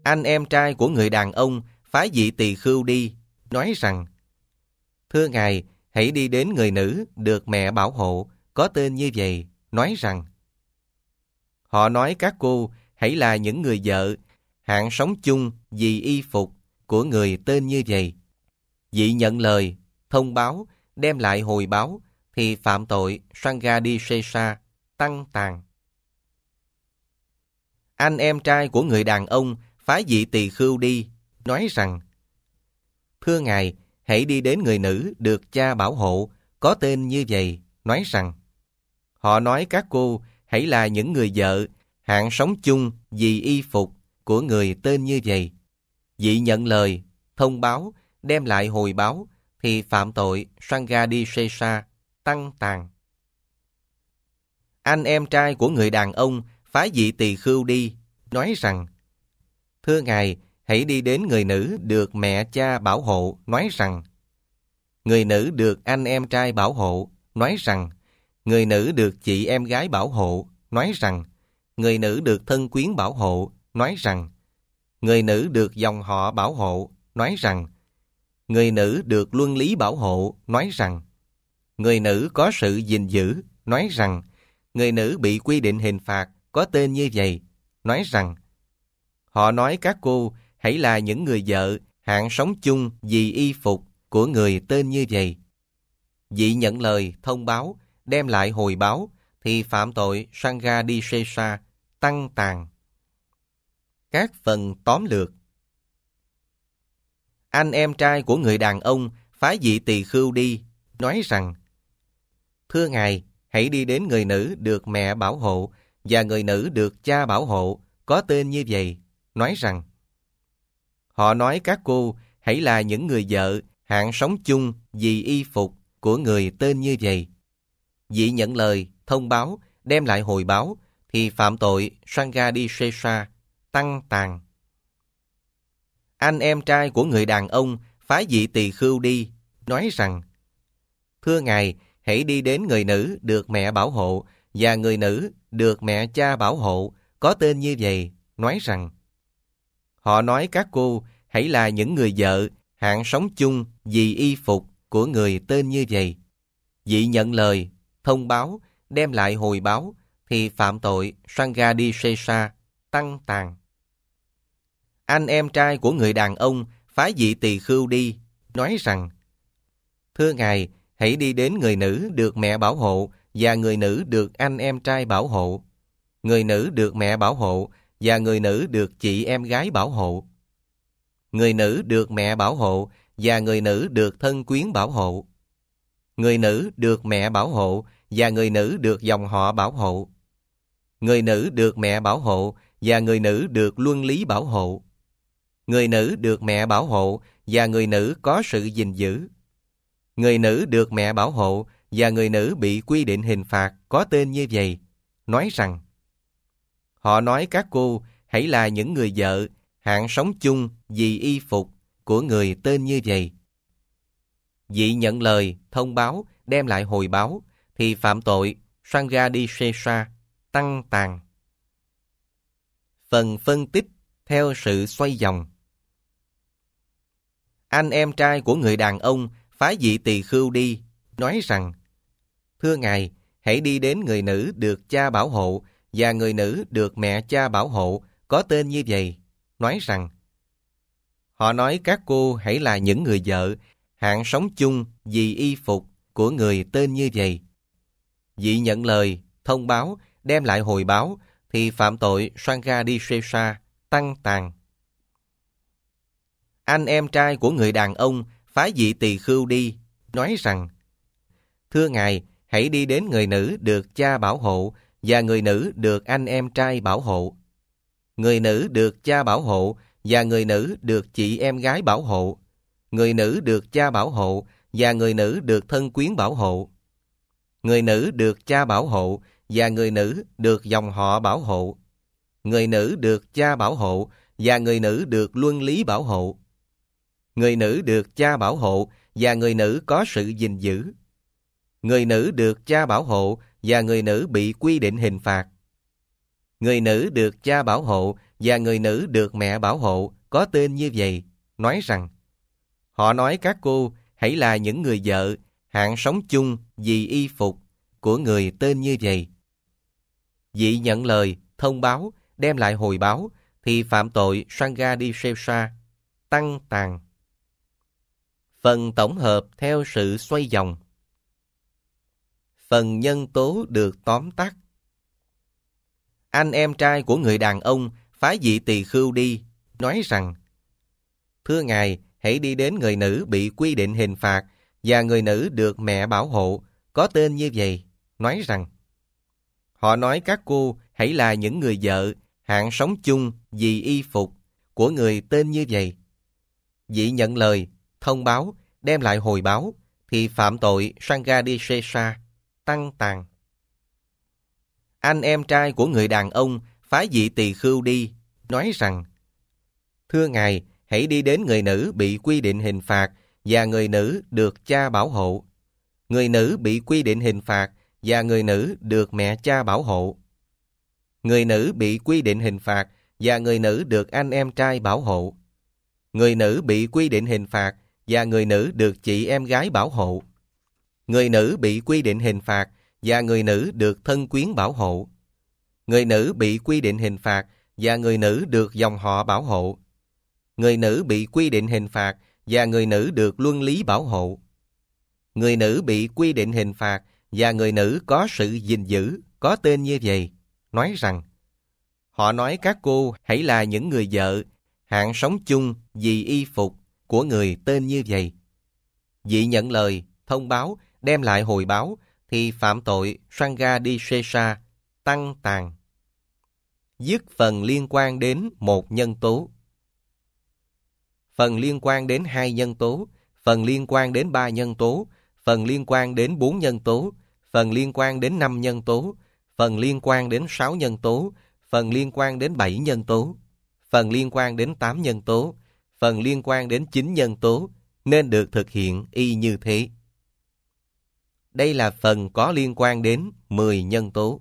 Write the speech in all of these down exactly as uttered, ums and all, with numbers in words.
Anh em trai của người đàn ông phái vị tỳ khưu đi, nói rằng: Thưa Ngài, hãy đi đến người nữ được mẹ bảo hộ, có tên như vậy, nói rằng: Họ nói các cô hãy là những người vợ, hạng sống chung vì y phục của người tên như vậy. Vị nhận lời, thông báo, đem lại hồi báo, thì phạm tội Sanghadisesa, tăng tàn. Anh em trai của người đàn ông phái vị tỳ khưu đi, nói rằng: Thưa Ngài, hãy đi đến người nữ được cha bảo hộ, có tên như vậy, nói rằng: Họ nói các cô hãy là những người vợ, hạng sống chung vì y phục của người tên như vậy. Vị nhận lời, thông báo, đem lại hồi báo, thì phạm tội Sanghadisesa, tăng tàn. Anh em trai của người đàn ông phái vị tỳ khưu đi, nói rằng: Thưa Ngài, hãy đi đến người nữ được mẹ cha bảo hộ, nói rằng: Người nữ được anh em trai bảo hộ, nói rằng: Người nữ được chị em gái bảo hộ, nói rằng: Người nữ được thân quyến bảo hộ, nói rằng: Người nữ được dòng họ bảo hộ, nói rằng: Người nữ được luân lý bảo hộ, nói rằng: Người nữ có sự gìn giữ, nói rằng: Người nữ bị quy định hình phạt, có tên như vậy, nói rằng: Họ nói các cô hãy là những người vợ, hạng sống chung vì y phục của người tên như vậy. Vị nhận lời, thông báo, đem lại hồi báo, thì phạm tội Sanghadisesa, tăng tàn. Các phần tóm lược. Anh em trai của người đàn ông phái vị tỳ khưu đi, nói rằng: Thưa Ngài, hãy đi đến người nữ được mẹ bảo hộ và người nữ được cha bảo hộ, có tên như vậy, nói rằng: Họ nói các cô hãy là những người vợ, hạng sống chung vì y phục của người tên như vậy. Vị nhận lời, thông báo, đem lại hồi báo, thì phạm tội Sanghadisesa, tăng tàn. Anh em trai của người đàn ông phái vị tỳ khưu đi, nói rằng: Thưa Ngài, hãy đi đến người nữ được mẹ bảo hộ và người nữ được mẹ cha bảo hộ, có tên như vậy, nói rằng: Họ nói các cô hãy là những người vợ, hạng sống chung vì y phục của người tên như vậy. Vị nhận lời, thông báo, đem lại hồi báo, thì phạm tội Sanghadisesa, tăng tàn. Anh em trai của người đàn ông phái vị tỳ khưu đi, nói rằng: Thưa Ngài, hãy đi đến người nữ được mẹ bảo hộ và người nữ được anh em trai bảo hộ, người nữ được mẹ bảo hộ và người nữ được chị em gái bảo hộ, người nữ được mẹ bảo hộ và người nữ được thân quyến bảo hộ, người nữ được mẹ bảo hộ và người nữ được dòng họ bảo hộ, người nữ được mẹ bảo hộ và người nữ được luân lý bảo hộ, người nữ được mẹ bảo hộ và người nữ có sự gìn giữ, người nữ được mẹ bảo hộ và người nữ bị quy định hình phạt, có tên như vậy, nói rằng: Họ nói các cô hãy là những người vợ, hạng sống chung vì y phục của người tên như vậy. Vị nhận lời, thông báo, đem lại hồi báo, thì phạm tội Sanghadisesa, tăng tàn. Phần phân tích theo sự xoay vòng. Anh em trai của người đàn ông phái vị tỳ khưu đi, nói rằng: Thưa Ngài, hãy đi đến người nữ được cha bảo hộ và người nữ được mẹ cha bảo hộ, có tên như vậy, nói rằng: Họ nói các cô hãy là những người vợ, hạng sống chung vì y phục của người tên như vậy. Vị nhận lời, thông báo, đem lại hồi báo, thì phạm tội Sanghadisesa, tăng tàn. Anh em trai của người đàn ông phái vị tỳ khưu đi, nói rằng: Thưa Ngài, hãy đi đến người nữ được cha bảo hộ và người nữ được anh em trai bảo hộ, người nữ được cha bảo hộ và người nữ được chị em gái bảo hộ, người nữ được cha bảo hộ và người nữ được thân quyến bảo hộ, người nữ được cha bảo hộ và người nữ được dòng họ bảo hộ, người nữ được cha bảo hộ và người nữ được luân lý bảo hộ, người nữ được cha bảo hộ và người nữ có sự gìn giữ, người nữ được cha bảo hộ và người nữ bị quy định hình phạt, Người nữ được cha bảo hộ và người nữ được mẹ bảo hộ có tên như vậy, nói rằng: Họ nói các cô hãy là những người vợ, hạng sống chung vì y phục của người tên như vậy. Vị nhận lời, thông báo, đem lại hồi báo, thì phạm tội Sanghadisesa, tăng tàn. Phần tổng hợp theo sự xoay vòng. Phần nhân tố được tóm tắt. Anh em trai của người đàn ông phái vị tỳ khưu đi, nói rằng: Thưa ngài, hãy đi đến người nữ bị quy định hình phạt và người nữ được mẹ bảo hộ, có tên như vậy, nói rằng: Họ nói các cô hãy là những người vợ, hạng sống chung vì y phục của người tên như vậy. Vị nhận lời, thông báo, đem lại hồi báo, thì phạm tội Sanghadisesa, tăng tàn. Anh em trai của người đàn ông phái vị tỳ khưu đi, nói rằng: Thưa ngài, hãy đi đến người nữ bị quy định hình phạt và người nữ được cha bảo hộ. Người nữ bị quy định hình phạt và người nữ được mẹ cha bảo hộ. Người nữ bị quy định hình phạt và người nữ được anh em trai bảo hộ. Người nữ bị quy định hình phạt và người nữ được chị em gái bảo hộ. Người nữ bị quy định hình phạt và người nữ được thân quyến bảo hộ. Người nữ bị quy định hình phạt và người nữ được dòng họ bảo hộ. Người nữ bị quy định hình phạt và người nữ được luân lý bảo hộ. Người nữ bị quy định hình phạt và người nữ có sự gìn giữ, có tên như vậy, nói rằng: Họ nói các cô hãy là những người vợ, hạng sống chung vì y phục của người tên như vậy. Vị nhận lời, thông báo, đem lại hồi báo, thì phạm tội Sanghadisesa, tăng tàn. Dứt phần liên quan đến một nhân tố. Phần liên quan đến hai nhân tố, phần liên quan đến ba nhân tố, phần liên quan đến bốn nhân tố, phần liên quan đến năm nhân tố, phần liên quan đến sáu nhân tố, phần liên quan đến bảy nhân tố, phần liên quan đến tám nhân tố, phần liên quan đến chín nhân tố, nên được thực hiện y như thế. Đây là phần có liên quan đến mười nhân tố.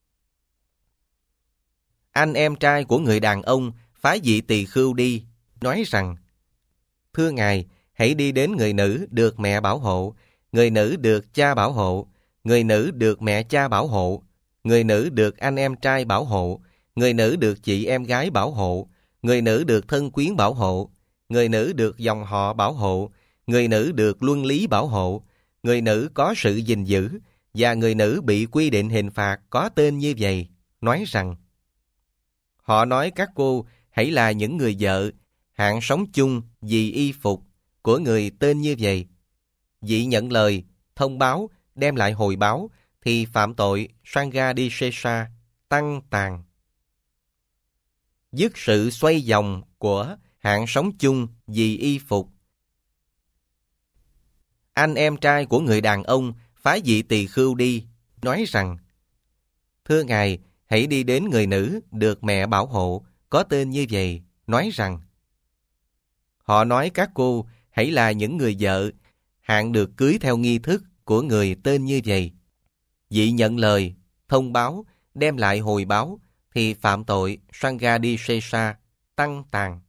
Anh em trai của người đàn ông phái vị tỳ khưu đi, nói rằng: Thưa ngài, hãy đi đến người nữ được mẹ bảo hộ, người nữ được cha bảo hộ, người nữ được mẹ cha bảo hộ, người nữ được anh em trai bảo hộ, người nữ được chị em gái bảo hộ, người nữ được thân quyến bảo hộ, người nữ được dòng họ bảo hộ, người nữ được luân lý bảo hộ, người nữ có sự gìn giữ, và người nữ bị quy định hình phạt có tên như vậy, nói rằng: Họ nói các cô hãy là những người vợ, hạng sống chung vì y phục của người tên như vậy. Vị nhận lời, thông báo, đem lại hồi báo, thì phạm tội Sanghadisesa, tăng tàn. Dứt sự xoay vòng của hạng sống chung vì y phục. Anh em trai của người đàn ông phái vị tỳ khưu đi, nói rằng: Thưa ngài, hãy đi đến người nữ được mẹ bảo hộ, có tên như vậy, nói rằng: Họ nói các cô hãy là những người vợ, hạng được cưới theo nghi thức của người tên như vậy. Vị nhận lời, thông báo, đem lại hồi báo, thì phạm tội Sanghadisesa, tăng tàn.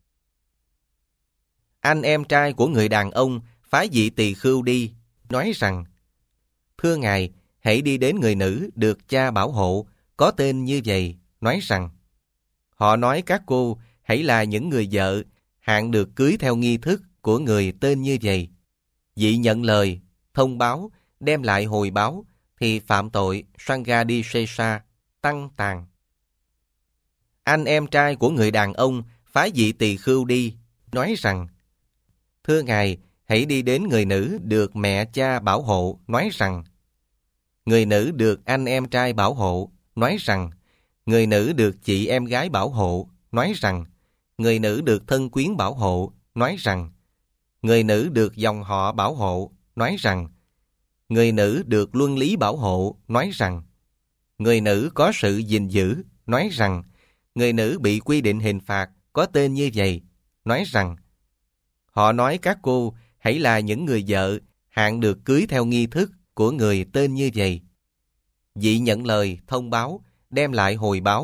Anh em trai của người đàn ông phái vị tỳ khưu đi, nói rằng: Thưa ngài, hãy đi đến người nữ được cha bảo hộ, có tên như vậy, nói rằng: Họ nói các cô hãy là những người vợ, hạng được cưới theo nghi thức của người tên như vậy. Vị nhận lời, thông báo, đem lại hồi báo, thì phạm tội Sanghadisesa, tăng tàn. Anh em trai của người đàn ông phái vị tỳ khưu đi, nói rằng: Thưa ngài, hãy đi đến người nữ được mẹ cha bảo hộ, nói rằng: Người nữ được anh em trai bảo hộ, nói rằng: Người nữ được chị em gái bảo hộ, nói rằng: Người nữ được thân quyến bảo hộ, nói rằng: Người nữ được dòng họ bảo hộ, nói rằng: Người nữ được luân lý bảo hộ, nói rằng: Người nữ có sự gìn giữ, nói rằng: Người nữ bị quy định hình phạt có tên như vậy, nói rằng: Họ nói các cô hãy là những người vợ, hạng được cưới theo nghi thức của người tên như vậy. Vị nhận lời, thông báo, đem lại hồi báo,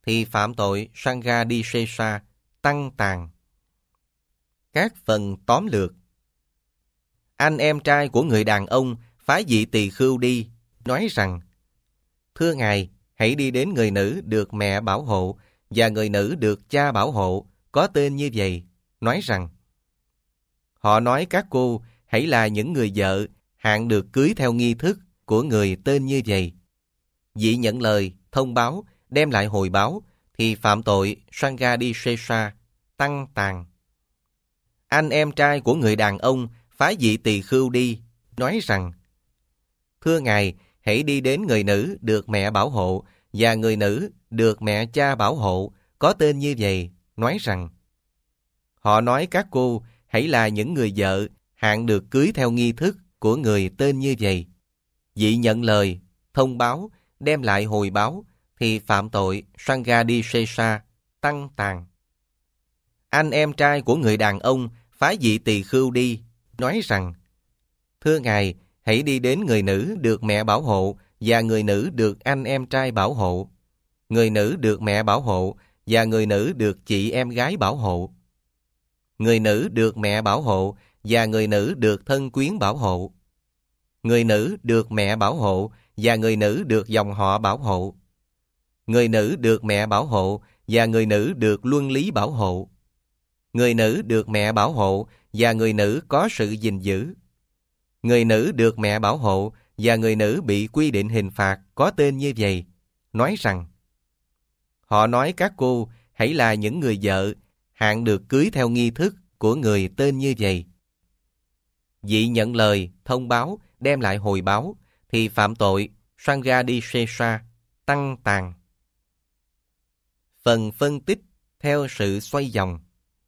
thì phạm tội Sanghadisesa, tăng tàn. Các phần tóm lược. Anh em trai của người đàn ông phá dị tỳ khưu đi, nói rằng: Thưa Ngài, hãy đi đến người nữ được mẹ bảo hộ và người nữ được cha bảo hộ, có tên như vậy, nói rằng: Họ nói các cô hãy là những người vợ hạng được cưới theo nghi thức của người tên như vậy. Vị nhận lời, thông báo, đem lại hồi báo, thì phạm tội Sanghadisesa, tăng tàn. Anh em trai của người đàn ông phá dị tỳ khưu đi, nói rằng: Thưa Ngài, hãy đi đến người nữ được mẹ bảo hộ và người nữ được mẹ cha bảo hộ, có tên như vậy, nói rằng: Họ nói các cô hãy là những người vợ hạng được cưới theo nghi thức của người tên như vậy. Vị nhận lời, thông báo, đem lại hồi báo, thì phạm tội Sanghadisesa, tăng tàn. Anh em trai của người đàn ông phá dị tỳ khưu đi, nói rằng: Thưa Ngài, hãy đi đến người nữ được mẹ bảo hộ và người nữ được anh em trai bảo hộ, người nữ được mẹ bảo hộ và người nữ được chị em gái bảo hộ, người nữ được mẹ bảo hộ và người nữ được thân quyến bảo hộ, người nữ được mẹ bảo hộ và người nữ được dòng họ bảo hộ, người nữ được mẹ bảo hộ và người nữ được luân lý bảo hộ, người nữ được mẹ bảo hộ và người nữ có sự gìn giữ, người nữ được mẹ bảo hộ và người nữ bị quy định hình phạt có tên như vậy, nói rằng: Họ nói các cô hãy là những người vợ hạng được cưới theo nghi thức của người tên như vậy. Vị nhận lời, thông báo, đem lại hồi báo, thì phạm tội Sanghadisesa, tăng tàn. Phần phân tích theo sự xoay vòng.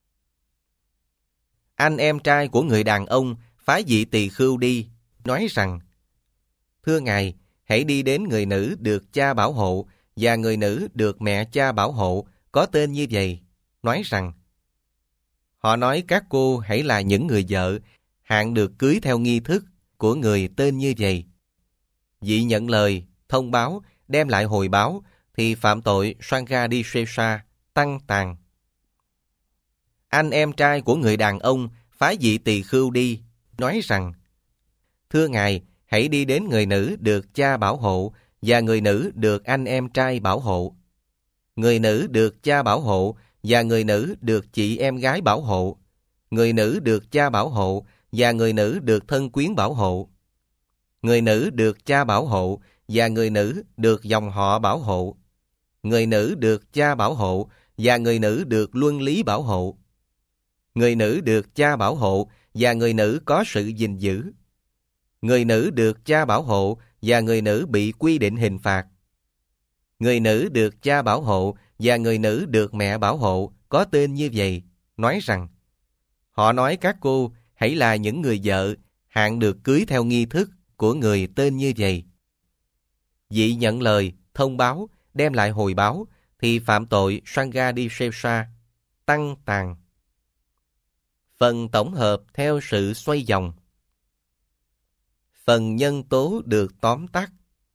Anh em trai của người đàn ông phá dị tỳ khưu đi, nói rằng: Thưa Ngài, hãy đi đến người nữ được cha bảo hộ và người nữ được mẹ cha bảo hộ, có tên như vậy, nói rằng: Họ nói các cô hãy là những người vợ hạng được cưới theo nghi thức của người tên như vậy. Vị nhận lời, thông báo, đem lại hồi báo, thì phạm tội Sanghadisesa, tăng tàn. Anh em trai của người đàn ông phá dị tỳ khưu đi, nói rằng: Thưa Ngài, hãy đi đến người nữ được cha bảo hộ và người nữ được anh em trai bảo hộ, người nữ được cha bảo hộ và người nữ được chị em gái bảo hộ, người nữ được cha bảo hộ và người nữ được thân quyến bảo hộ, người nữ được cha bảo hộ và người nữ được dòng họ bảo hộ, người nữ được cha bảo hộ và người nữ được luân lý bảo hộ, người nữ được cha bảo hộ và người nữ có sự gìn giữ, người nữ được cha bảo hộ và người nữ bị quy định hình phạt, người nữ được cha bảo hộ và người nữ được mẹ bảo hộ, có tên như vậy, nói rằng: Họ nói các cô hãy là những người vợ hạng được cưới theo nghi thức của người tên như vậy. Vị nhận lời, thông báo, đem lại hồi báo, thì phạm tội Sanghadisesa, tăng tàn. Phần tổng hợp theo sự xoay vòng. Phần nhân tố được tóm tắt.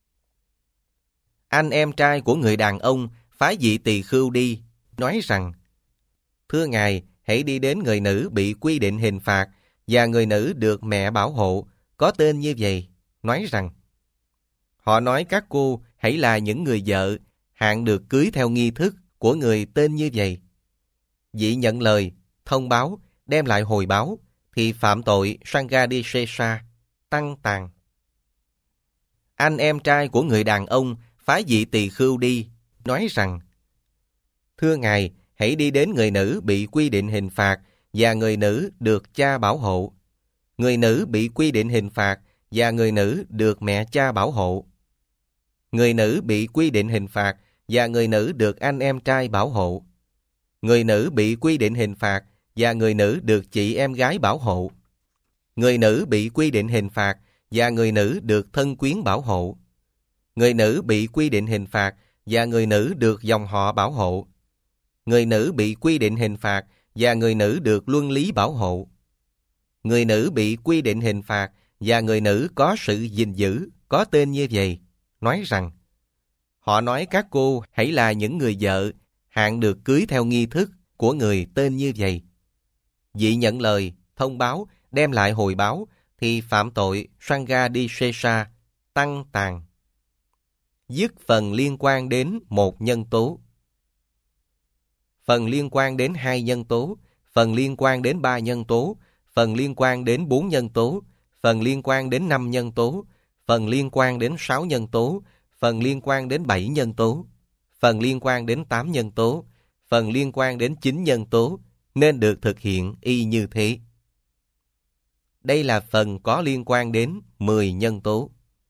Anh em trai của người đàn ông phá dị tỳ khưu đi, nói rằng: Thưa Ngài, hãy đi đến người nữ bị quy định hình phạt và người nữ được mẹ bảo hộ, có tên như vậy, nói rằng: Họ nói các cô hãy là những người vợ hạng được cưới theo nghi thức của người tên như vậy. Vị nhận lời, thông báo, đem lại hồi báo, thì phạm tội Sanghadisesa, tăng tàn. Anh em trai của người đàn ông phá dị tỳ khưu đi, nói rằng: Thưa Ngài, hãy đi đến người nữ bị quy định hình phạt và người nữ được cha bảo hộ, người nữ bị quy định hình phạt và người nữ được mẹ cha bảo hộ, người nữ bị quy định hình phạt và người nữ được anh em trai bảo hộ, người nữ bị quy định hình phạt và người nữ được chị em gái bảo hộ, người nữ bị quy định hình phạt và người nữ được thân quyến bảo hộ, người nữ bị quy định hình phạt và người nữ được dòng họ bảo hộ, người nữ bị quy định hình phạt và người nữ được luân lý bảo hộ, người nữ bị quy định hình phạt và người nữ có sự gìn giữ, có tên như vậy, nói rằng: Họ nói các cô hãy là những người vợ, hạn được cưới theo nghi thức của người tên như vậy. Vị nhận lời, thông báo, đem lại hồi báo, thì phạm tội Sanghadisesa, tăng tàn. Dứt phần liên quan đến một nhân tố. Phần liên quan đến hai nhân tố, phần liên quan đến ba nhân tố, phần liên quan đến bốn nhân tố, phần liên quan đến năm nhân tố, phần liên quan đến sáu nhân tố, phần liên quan đến bảy nhân tố, phần liên quan đến tám nhân tố, phần liên quan đến chín nhân tố, nên được thực hiện y như thế. Đây là phần có liên quan đến mười nhân tố.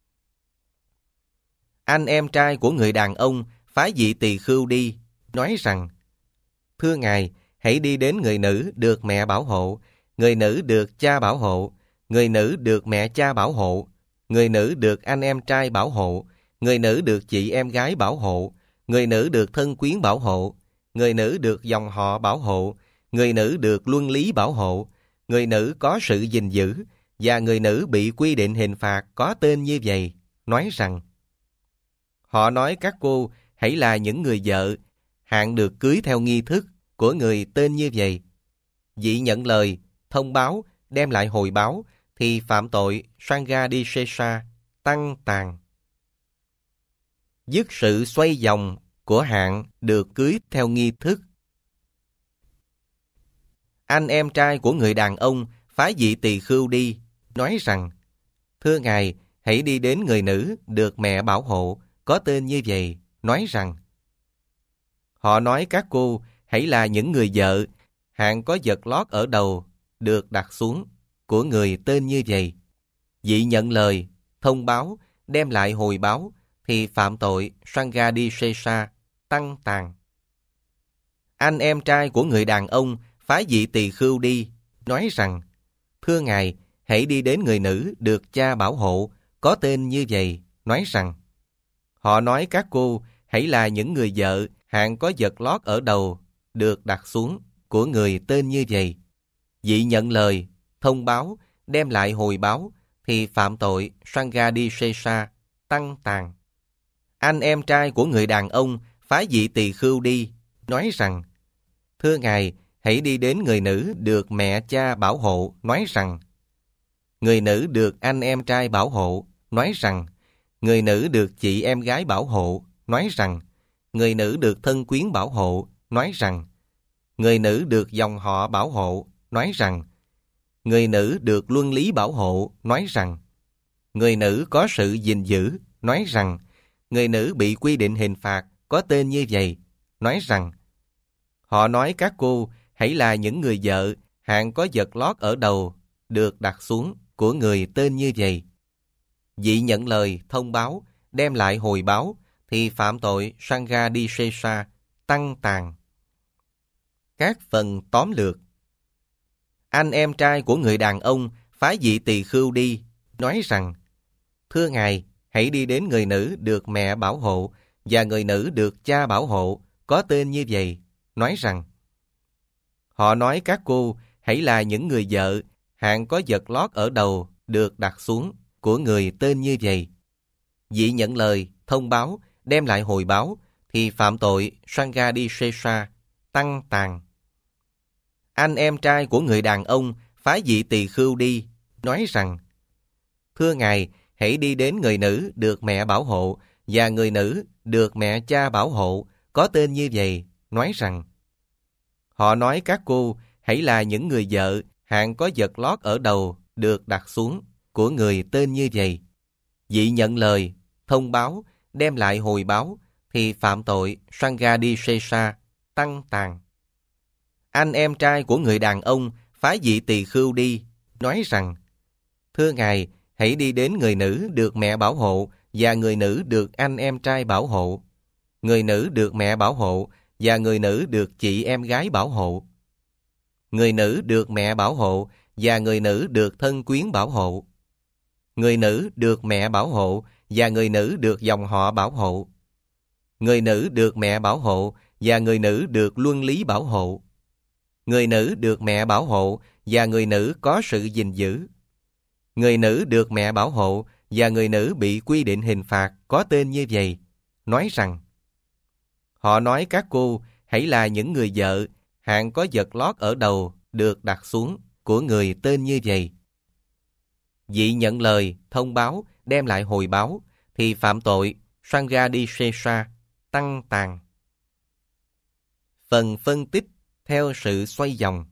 Anh em trai của người đàn ông phái vị tỳ khưu đi, nói rằng: Thưa Ngài, hãy đi đến người nữ được mẹ bảo hộ, người nữ được cha bảo hộ, người nữ được mẹ cha bảo hộ, người nữ được anh em trai bảo hộ, người nữ được chị em gái bảo hộ, người nữ được thân quyến bảo hộ, người nữ được dòng họ bảo hộ, người nữ được luân lý bảo hộ, người nữ có sự gìn giữ, và người nữ bị quy định hình phạt có tên như vậy, nói rằng: Họ nói các cô hãy là những người vợ, hạn được cưới theo nghi thức của người tên như vậy. Vị nhận lời, thông báo, đem lại hồi báo, thì phạm tội Sanghadisesa, tăng tàn. Dứt sự xoay vòng của hạn được cưới theo nghi thức. Anh em trai của người đàn ông phái vị tỳ khưu đi, nói rằng: Thưa Ngài, hãy đi đến người nữ được mẹ bảo hộ, có tên như vậy, nói rằng: Họ nói các cô hãy là những người vợ, hạn có vật lót ở đầu, được đặt xuống, của người tên như vậy. Vị nhận lời, thông báo, đem lại hồi báo, thì phạm tội Sanghadisesa, tăng tàn. Anh em trai của người đàn ông phái vị tỳ khưu đi, nói rằng: Thưa Ngài, hãy đi đến người nữ được cha bảo hộ, có tên như vậy, nói rằng: Họ nói các cô hãy là những người vợ, hạn có vật lót ở đầu, được đặt xuống, của người tên như vậy. Vị nhận lời, thông báo, đem lại hồi báo, thì phạm tội Sanghadisesa, tăng tàn. Anh em trai của người đàn ông phái vị tỳ khưu đi, nói rằng: Thưa Ngài, hãy đi đến người nữ được mẹ cha bảo hộ, nói rằng: Người nữ được anh em trai bảo hộ, nói rằng: Người nữ được chị em gái bảo hộ, nói rằng: Người nữ được thân quyến bảo hộ, nói rằng: Người nữ được dòng họ bảo hộ, nói rằng: Người nữ được luân lý bảo hộ, nói rằng: Người nữ có sự gìn giữ, nói rằng: Người nữ bị quy định hình phạt có tên như vậy, nói rằng: Họ nói các cô hãy là những người vợ, hạn có vật lót ở đầu, được đặt xuống, của người tên như vậy. Vị nhận lời, thông báo, đem lại hồi báo, thì phạm tội Sanghadisesa, tăng tàn. Các phần tóm lược. Anh em trai của người đàn ông phái vị tỳ khưu đi, nói rằng: Thưa Ngài, hãy đi đến người nữ được mẹ bảo hộ, và người nữ được cha bảo hộ, có tên như vậy, nói rằng: Họ nói các cô hãy là những người vợ, hạn có vật lót ở đầu, được đặt xuống, của người tên như vậy. Vị nhận lời, thông báo, đem lại hồi báo, thì phạm tội Sanghadisesa, tăng tàn. Anh em trai của người đàn ông phái vị tỳ khưu đi, nói rằng: Thưa Ngài, hãy đi đến người nữ được mẹ bảo hộ, và người nữ được mẹ cha bảo hộ, có tên như vậy, nói rằng: Họ nói các cô hãy là những người vợ, hạn có vật lót ở đầu, được đặt xuống, của người tên như vậy. Vị nhận lời, thông báo, đem lại hồi báo, thì phạm tội Sanghadisesa, tăng tàn. Anh em trai của người đàn ông phái vị tỳ khưu đi, nói rằng: Thưa Ngài, hãy đi đến người nữ được mẹ bảo hộ, và người nữ được anh em trai bảo hộ, người nữ được mẹ bảo hộ, và người nữ được chị em gái bảo hộ, người nữ được mẹ bảo hộ, và người nữ được thân quyến bảo hộ, người nữ được mẹ bảo hộ, và người nữ được dòng họ bảo hộ, người nữ được mẹ bảo hộ, và người nữ được luân lý bảo hộ, người nữ được mẹ bảo hộ, và người nữ có sự gìn giữ, người nữ được mẹ bảo hộ, và người nữ bị quy định hình phạt có tên như vậy, nói rằng: Họ nói các cô hãy là những người vợ, hạng có vật lót ở đầu được đặt xuống của người tên như vậy. Vị nhận lời, thông báo, đem lại hồi báo, thì phạm tội Sanghadisesa, tăng tàn. Phần phân tích theo sự xoay vòng.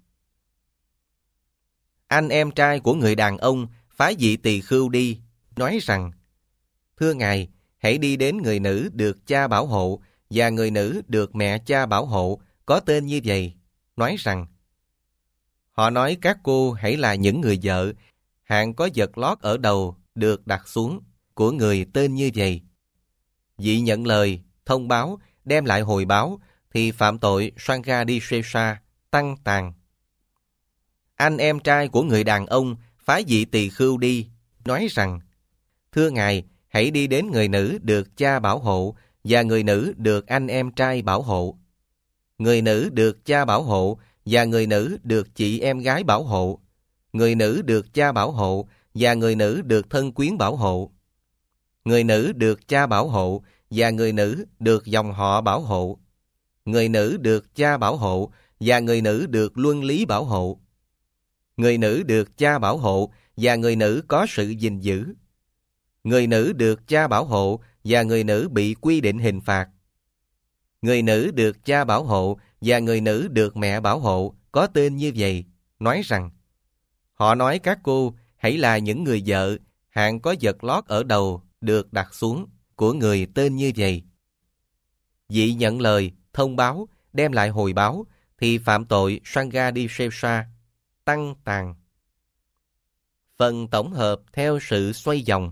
Anh em trai của người đàn ông phái vị tỳ khưu đi, nói rằng: Thưa ngài, hãy đi đến người nữ được cha bảo hộ và người nữ được mẹ cha bảo hộ, có tên như vậy, nói rằng: Họ nói các cô hãy là những người vợ, hạng có vật lót ở đầu được đặt xuống của người tên như vậy. Vị nhận lời, thông báo, đem lại hồi báo, thì phạm tội Sanghadisesa, tăng tàn. Anh em trai của người đàn ông phái vị tỳ khưu đi, nói rằng: Thưa ngài, hãy đi đến người nữ được cha bảo hộ và người nữ được anh em trai bảo hộ. Người nữ được cha bảo hộ và người nữ được chị em gái bảo hộ. Người nữ được cha bảo hộ và người nữ được thân quyến bảo hộ. Người nữ được cha bảo hộ và người nữ được dòng họ bảo hộ. Người nữ được cha bảo hộ và người nữ được luân lý bảo hộ. Người nữ được cha bảo hộ và người nữ có sự gìn giữ. Người nữ được cha bảo hộ và người nữ bị quy định hình phạt. Người nữ được cha bảo hộ và người nữ được mẹ bảo hộ, có tên như vậy, nói rằng: Họ nói các cô hãy là những người vợ, hạng có vật lót ở đầu được đặt xuống của người tên như vậy. Vị nhận lời, thông báo, đem lại hồi báo, thì phạm tội Sanghadisesa, tăng tàn. Phần tổng hợp theo sự xoay vòng.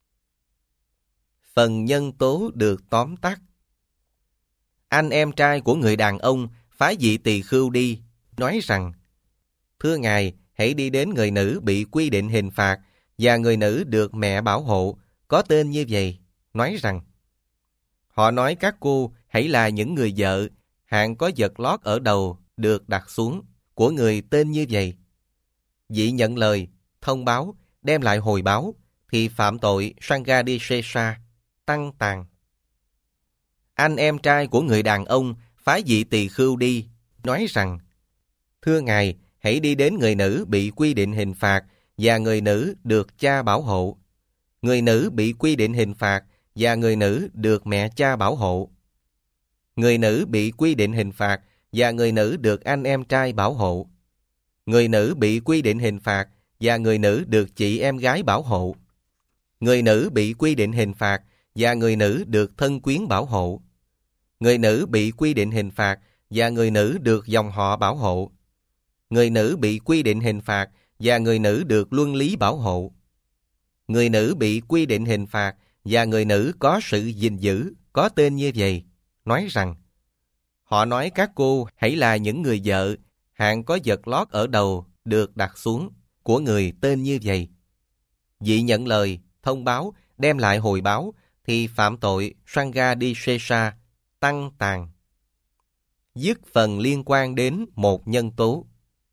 Phần nhân tố được tóm tắt. Anh em trai của người đàn ông phái vị tỳ khưu đi, nói rằng: Thưa ngài, hãy đi đến người nữ bị quy định hình phạt và người nữ được mẹ bảo hộ, có tên như vậy, nói rằng: Họ nói các cô hãy là những người vợ, hạng có vật lót ở đầu được đặt xuống của người tên như vậy. Vị nhận lời, thông báo, đem lại hồi báo, thì phạm tội Sanghadisesa, tăng tàn. Anh em trai của người đàn ông phái vị tỳ khưu đi, nói rằng: Thưa ngài, hãy đi đến người nữ bị quy định hình phạt và người nữ được cha bảo hộ. Người nữ bị quy định hình phạt và người nữ được mẹ cha bảo hộ. Người nữ bị quy định hình phạt và người nữ được anh em trai bảo hộ. Người nữ bị quy định hình phạt và người nữ được chị em gái bảo hộ. Người nữ bị quy định hình phạt và người nữ được thân quyến bảo hộ. Người nữ bị quy định hình phạt và người nữ được dòng họ bảo hộ. Người nữ bị quy định hình phạt và người nữ được luân lý bảo hộ. Người nữ bị quy định hình phạt và người nữ có sự gìn giữ, có tên như vậy, nói rằng: Họ nói các cô hãy là những người vợ, hạng có vật lót ở đầu được đặt xuống của người tên như vậy. Vị nhận lời, thông báo, đem lại hồi báo, thì phạm tội Sanghadisesa, tăng tàn. Dứt phần liên quan đến một nhân tố.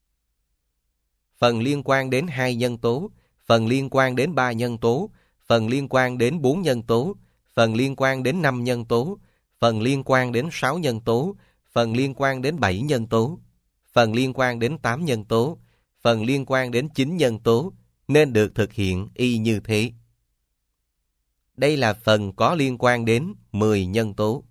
Phần liên quan đến hai nhân tố, phần liên quan đến ba nhân tố, phần liên quan đến bốn nhân tố, phần liên quan đến năm nhân tố, phần liên quan đến sáu nhân tố, phần liên quan đến bảy nhân tố, phần liên quan đến tám nhân tố, phần liên quan đến chín nhân tố, nên được thực hiện y như thế. Đây là phần có liên quan đến mười nhân tố.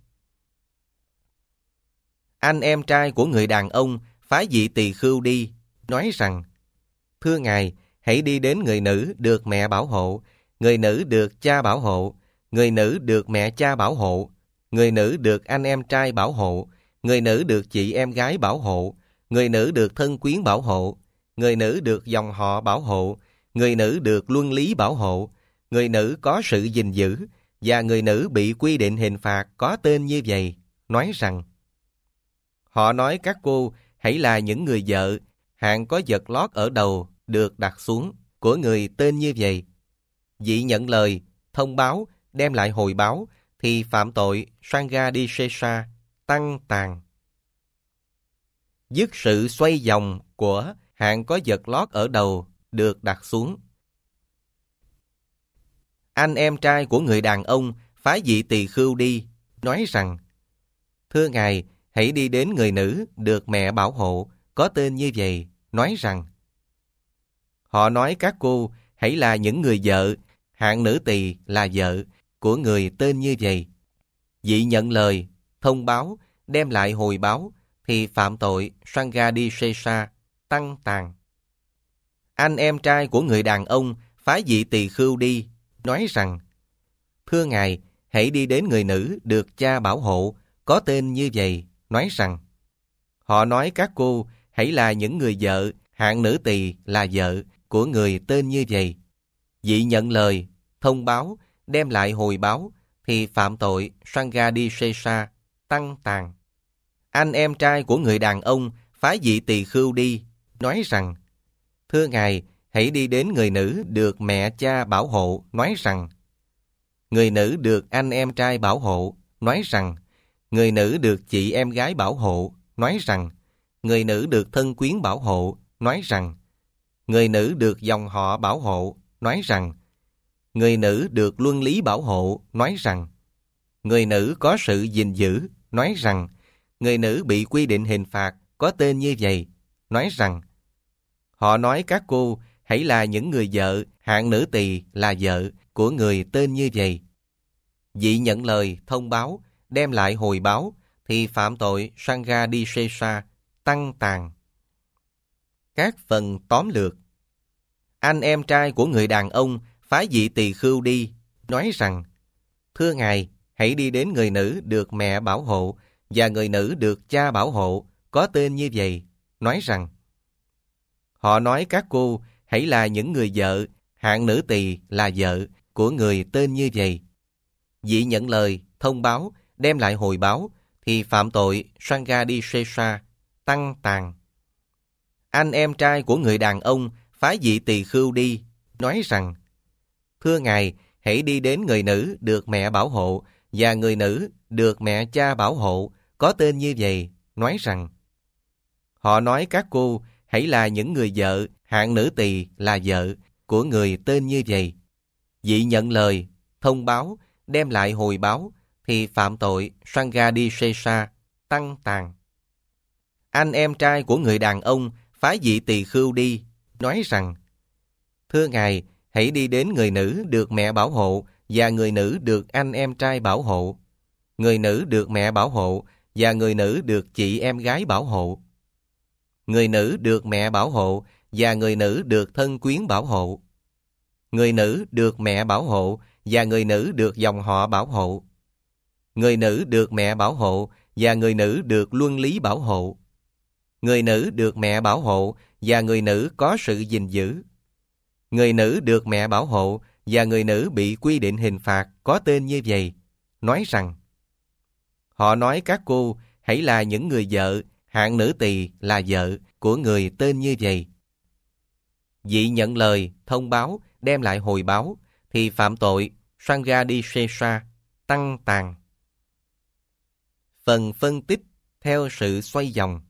Anh em trai của người đàn ông phái vị tỳ khưu đi, nói rằng: Thưa ngài, hãy đi đến người nữ được mẹ bảo hộ, người nữ được cha bảo hộ, người nữ được mẹ cha bảo hộ, người nữ được anh em trai bảo hộ, người nữ được chị em gái bảo hộ, người nữ được thân quyến bảo hộ, người nữ được dòng họ bảo hộ, người nữ được luân lý bảo hộ, người nữ có sự gìn giữ, và người nữ bị quy định hình phạt có tên như vậy, nói rằng: Họ nói các cô hãy là những người vợ, hạng có vật lót ở đầu được đặt xuống của người tên như vậy. Vị nhận lời, thông báo, đem lại hồi báo, thì phạm tội Sanghadisesa, tăng tàn. Dứt sự xoay vòng của hạng có vật lót ở đầu được đặt xuống. Anh em trai của người đàn ông phái vị tỳ khưu đi, nói rằng: Thưa Ngài, hãy đi đến người nữ được mẹ bảo hộ, có tên như vậy, nói rằng: Họ nói các cô hãy là những người vợ, hạng nữ tỳ là vợ của người tên như vậy. Vị nhận lời, thông báo, đem lại hồi báo, thì phạm tội Sanghadisesa, tăng tàn. Anh em trai của người đàn ông phái vị tỳ khưu đi, nói rằng: Thưa Ngài, hãy đi đến người nữ được cha bảo hộ, có tên như vậy, nói rằng: Họ nói các cô hãy là những người vợ, hạng nữ tỳ là vợ của người tên như vậy. Vị nhận lời, thông báo, đem lại hồi báo, thì phạm tội Sanghadisesa, tăng tàn. Anh em trai của người đàn ông phái vị tỳ khưu đi, nói rằng: Thưa Ngài, hãy đi đến người nữ được mẹ cha bảo hộ, nói rằng: Người nữ được anh em trai bảo hộ, nói rằng: Người nữ được chị em gái bảo hộ, nói rằng: Người nữ được thân quyến bảo hộ, nói rằng: Người nữ được dòng họ bảo hộ, nói rằng: Người nữ được luân lý bảo hộ, nói rằng: Người nữ có sự gìn giữ, nói rằng: Người nữ bị quy định hình phạt, có tên như vậy, nói rằng: Họ nói các cô hãy là những người vợ, hạng nữ tỳ là vợ của người tên như vậy. Vị nhận lời, thông báo, đem lại hồi báo, thì phạm tội Sanghadisesa, tăng tàn. Các phần tóm lược. Anh em trai của người đàn ông phái vị tỳ khưu đi, nói rằng: Thưa Ngài, hãy đi đến người nữ được mẹ bảo hộ và người nữ được cha bảo hộ, có tên như vậy, nói rằng: Họ nói các cô hãy là những người vợ, hạng nữ tỳ là vợ của người tên như vậy. Vị nhận lời, thông báo, đem lại hồi báo, thì phạm tội Sanghadisesa, tăng tàn. Anh em trai của người đàn ông phái vị tỳ khưu đi, nói rằng: Thưa Ngài, hãy đi đến người nữ được mẹ bảo hộ và người nữ được mẹ cha bảo hộ, có tên như vậy, nói rằng: Họ nói các cô hãy là những người vợ, hạng nữ tỳ là vợ của người tên như vậy. Vị nhận lời, thông báo, đem lại hồi báo, thì phạm tội Sanghadisesa, tăng tàn. Anh em trai của người đàn ông phái vị tỳ khưu đi, nói rằng: Thưa Ngài, hãy đi đến người nữ được mẹ bảo hộ và người nữ được anh em trai bảo hộ, người nữ được mẹ bảo hộ và người nữ được chị em gái bảo hộ, người nữ được mẹ bảo hộ và người nữ được thân quyến bảo hộ, người nữ được mẹ bảo hộ và người nữ được dòng họ bảo hộ, người nữ được mẹ bảo hộ và người nữ được luân lý bảo hộ, người nữ được mẹ bảo hộ và người nữ có sự gìn giữ, người nữ được mẹ bảo hộ và người nữ bị quy định hình phạt, có tên như vậy, nói rằng: Họ nói các cô hãy là những người vợ, hạng nữ tỳ là vợ của người tên như vậy. Vị nhận lời, thông báo, đem lại hồi báo, thì phạm tội Sanghadisesa, tăng tàn. Phần phân tích theo sự xoay vòng.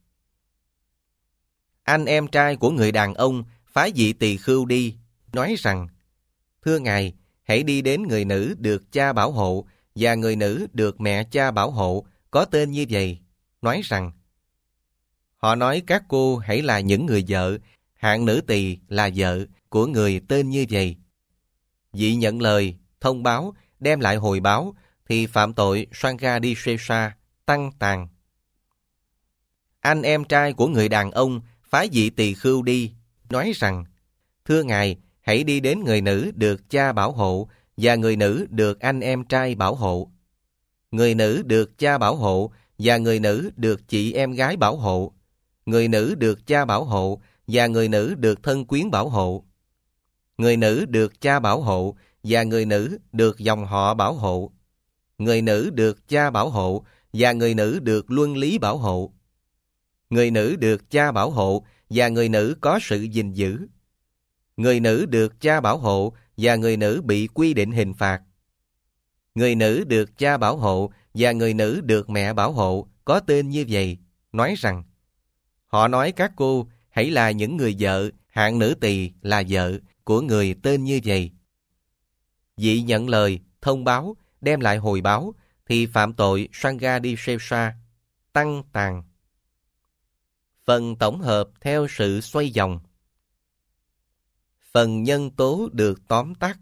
Anh em trai của người đàn ông phái vị tỳ khưu đi, nói rằng: Thưa Ngài, hãy đi đến người nữ được cha bảo hộ và người nữ được mẹ cha bảo hộ, có tên như vậy, nói rằng: Họ nói các cô hãy là những người vợ, hạng nữ tỳ là vợ của người tên như vậy. Vị nhận lời, thông báo, đem lại hồi báo, thì phạm tội Sanghadisesa, tăng tàn. Anh em trai của người đàn ông phái vị tỳ khưu đi, nói rằng: Thưa Ngài, hãy đi đến người nữ được cha bảo hộ và người nữ được anh em trai bảo hộ, người nữ được cha bảo hộ và người nữ được chị em gái bảo hộ, người nữ được cha bảo hộ và người nữ được thân quyến bảo hộ, người nữ được cha bảo hộ và người nữ được dòng họ bảo hộ, người nữ được cha bảo hộ và người nữ được luân lý bảo hộ, người nữ được cha bảo hộ và người nữ có sự gìn giữ, người nữ được cha bảo hộ và người nữ bị quy định hình phạt, người nữ được cha bảo hộ và người nữ được mẹ bảo hộ, có tên như vậy, nói rằng: Họ nói các cô hãy là những người vợ, hạng nữ tỳ là vợ của người tên như vậy. Vị nhận lời, thông báo, đem lại hồi báo, thì phạm tội Sanghadisesa, tăng tàn. Phần tổng hợp theo sự xoay vòng. Phần nhân tố được tóm tắt.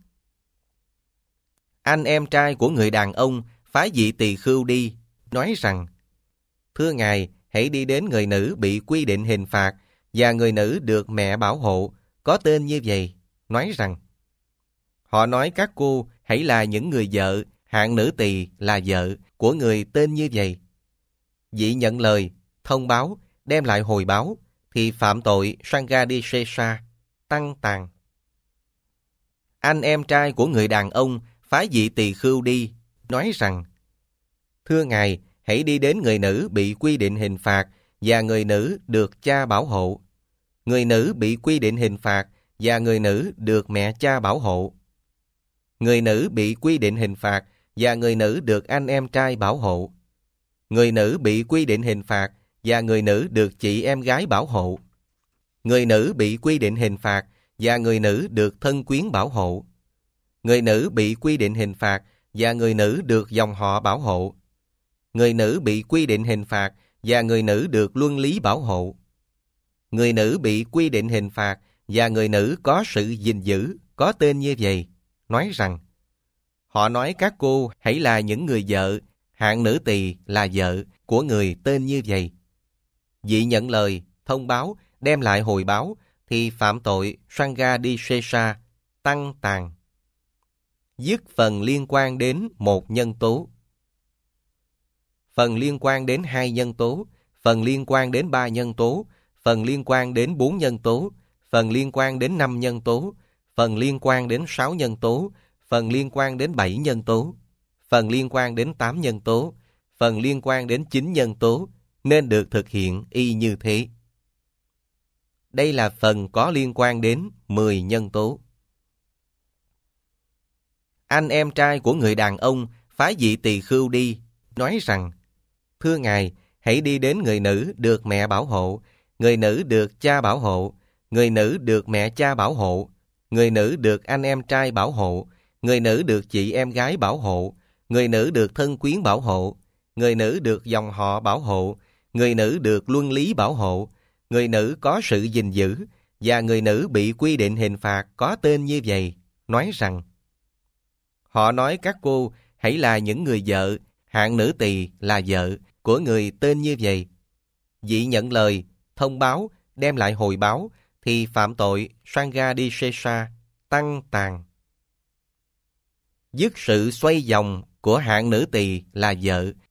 Anh em trai của người đàn ông phái vị tỳ khưu đi, nói rằng: Thưa Ngài, hãy đi đến người nữ bị quy định hình phạt và người nữ được mẹ bảo hộ, có tên như vậy, nói rằng: Họ nói các cô hãy là những người vợ, hạng nữ tỳ là vợ của người tên như vậy. Vị nhận lời, thông báo, đem lại hồi báo, thì phạm tội Sanghadisesa, tăng tàn. Anh em trai của người đàn ông phái vị tỳ khưu đi, nói rằng: Thưa Ngài, hãy đi đến người nữ bị quy định hình phạt và người nữ được cha bảo hộ. Người nữ bị quy định hình phạt và người nữ được mẹ cha bảo hộ. Người nữ bị quy định hình phạt và người nữ được anh em trai bảo hộ. Người nữ bị quy định hình phạt và người nữ được chị em gái bảo hộ. Người nữ bị quy định hình phạt và người nữ được thân quyến bảo hộ. Người nữ bị quy định hình phạt và người nữ được dòng họ bảo hộ. Người nữ bị quy định hình phạt và người nữ được luân lý bảo hộ. Người nữ bị quy định hình phạt và người nữ có sự gìn giữ, có tên như vậy, nói rằng: Họ nói các cô hãy là những người vợ, hạng nữ tỳ là vợ của người tên như vậy. Vị nhận lời, thông báo, đem lại hồi báo, thì phạm tội Sanghadisesa, tăng tàn. Dứt phần liên quan đến một nhân tố. Phần liên quan đến hai nhân tố, phần liên quan đến ba nhân tố, phần liên quan đến bốn nhân tố, phần liên quan đến năm nhân tố, phần liên quan đến sáu nhân tố, phần liên quan đến bảy nhân tố, phần liên quan đến tám nhân tố, phần liên quan đến chín nhân tố, nên được thực hiện y như thế. Đây là phần có liên quan đến mười nhân tố. Anh em trai của người đàn ông phái vị tỳ khưu đi, nói rằng: Thưa Ngài, hãy đi đến người nữ được mẹ bảo hộ, người nữ được cha bảo hộ, người nữ được mẹ cha bảo hộ, người nữ được anh em trai bảo hộ, người nữ được chị em gái bảo hộ, người nữ được thân quyến bảo hộ, người nữ được dòng họ bảo hộ, người nữ được luân lý bảo hộ, người nữ có sự gìn giữ, và người nữ bị quy định hình phạt có tên như vậy, nói rằng: Họ nói các cô hãy là những người vợ, hạng nữ tỳ là vợ của người tên như vậy. Vị nhận lời, thông báo, đem lại hồi báo, thì phạm tội Sanghadisesa, tăng tàn. Dứt sự xoay vòng của hạng nữ tỳ là vợ